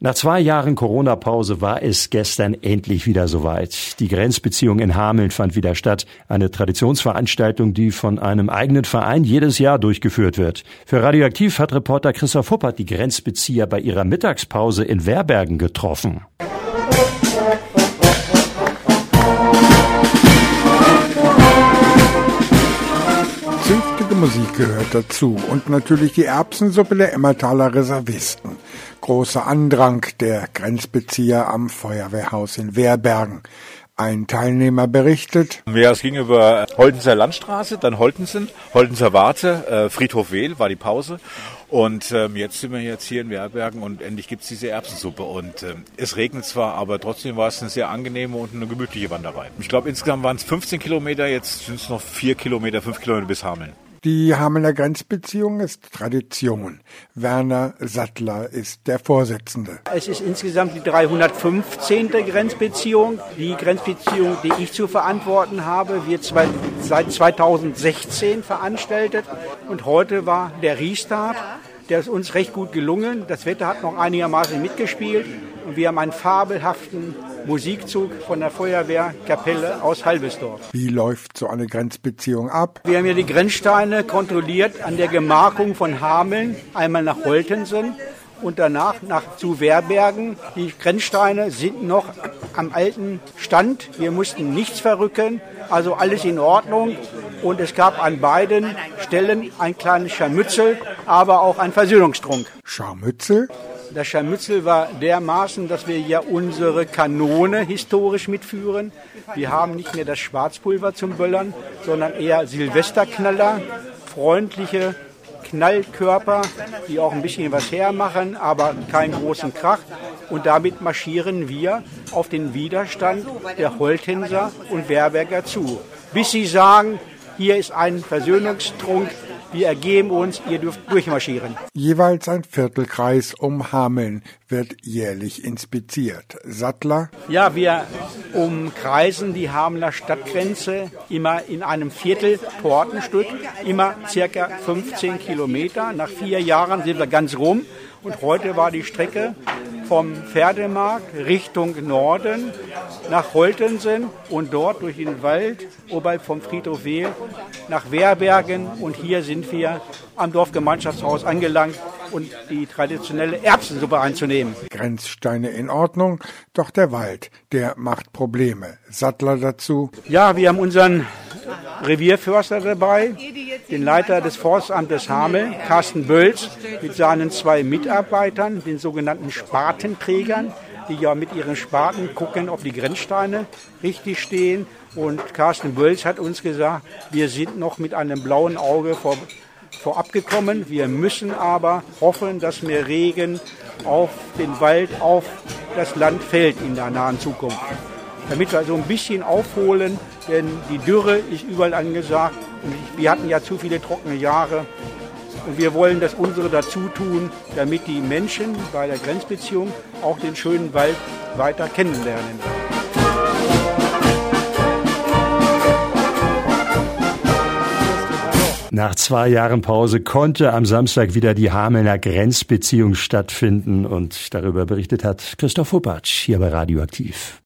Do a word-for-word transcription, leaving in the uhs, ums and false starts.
Nach zwei Jahren Corona-Pause war es gestern endlich wieder soweit. Die Grenzbeziehung in Hameln fand wieder statt. Eine Traditionsveranstaltung, die von einem eigenen Verein jedes Jahr durchgeführt wird. Für Radioaktiv hat Reporter Christoph Huppert die Grenzbezieher bei ihrer Mittagspause in Werbergen getroffen. Zünftige Musik gehört dazu und natürlich die Erbsensuppe der Emmertaler Reservisten. Großer Andrang der Grenzbezieher am Feuerwehrhaus in Werbergen. Ein Teilnehmer berichtet: Ja, es ging über Holtenser Landstraße, dann Holtensen, Holtenser Warte, äh, Friedhof Wehl war die Pause. Und ähm, jetzt sind wir jetzt hier in Werbergen und endlich gibt's diese Erbsensuppe. Und ähm, es regnet zwar, aber trotzdem war es eine sehr angenehme und eine gemütliche Wanderei. Ich glaube, insgesamt waren es fünfzehn Kilometer, jetzt sind es noch vier Kilometer, fünf Kilometer bis Hameln. Die Hamelner Grenzbeziehung ist Tradition. Werner Sattler ist der Vorsitzende. Es ist insgesamt die dreihundertfünfzehnte Grenzbeziehung. Die Grenzbeziehung, die ich zu verantworten habe, wird seit zweitausendsechzehn veranstaltet. Und heute war der Restart. Der ist uns recht gut gelungen. Das Wetter hat noch einigermaßen mitgespielt. Und wir haben einen fabelhaften Musikzug von der Feuerwehrkapelle aus Halbesdorf. Wie läuft so eine Grenzbeziehung ab? Wir haben ja die Grenzsteine kontrolliert an der Gemarkung von Hameln, einmal nach Holtensen und danach nach zu Werbergen. Die Grenzsteine sind noch am alten Stand. Wir mussten nichts verrücken, also alles in Ordnung. Und es gab an beiden Stellen ein kleines Scharmützel, aber auch ein Versöhnungstrunk. Scharmützel? Das Scharmützel war dermaßen, dass wir ja unsere Kanone historisch mitführen. Wir haben nicht mehr das Schwarzpulver zum Böllern, sondern eher Silvesterknaller, freundliche Knallkörper, die auch ein bisschen was hermachen, aber keinen großen Krach. Und damit marschieren wir auf den Widerstand der Holtenser und Werberger zu. Bis sie sagen, hier ist ein Versöhnungstrunk, wir ergeben uns, ihr dürft durchmarschieren. Jeweils ein Viertelkreis um Hameln wird jährlich inspiziert. Sattler? Ja, wir umkreisen die Hamelner Stadtgrenze immer in einem Viertel-Tortenstück, immer circa fünfzehn Kilometer. Nach vier Jahren sind wir ganz rum. Und heute war die Strecke vom Pferdemarkt Richtung Norden nach Holtensen und dort durch den Wald oberhalb vom Friedhof Wehl nach Werbergen. Und hier sind wir am Dorfgemeinschaftshaus angelangt und die traditionelle Erbsensuppe einzunehmen. Grenzsteine in Ordnung, doch der Wald, der macht Probleme. Sattler dazu? Ja, wir haben unseren Revierförster dabei, den Leiter des Forstamtes Hameln, Carsten Bölz, mit seinen zwei Mitarbeitern, den sogenannten Spatenträgern, die ja mit ihren Spaten gucken, ob die Grenzsteine richtig stehen. Und Carsten Bölz hat uns gesagt, wir sind noch mit einem blauen Auge vor, vorab gekommen. Wir müssen aber hoffen, dass mehr Regen auf den Wald, auf das Land fällt in der nahen Zukunft. Damit wir so ein bisschen aufholen, denn die Dürre ist überall angesagt. Und wir hatten ja zu viele trockene Jahre. Und wir wollen das unsere dazu tun, damit die Menschen bei der Grenzbeziehung auch den schönen Wald weiter kennenlernen. Nach zwei Jahren Pause konnte am Samstag wieder die Hamelner Grenzbeziehung stattfinden. Und darüber berichtet hat Christoph Huppert hier bei Radioaktiv.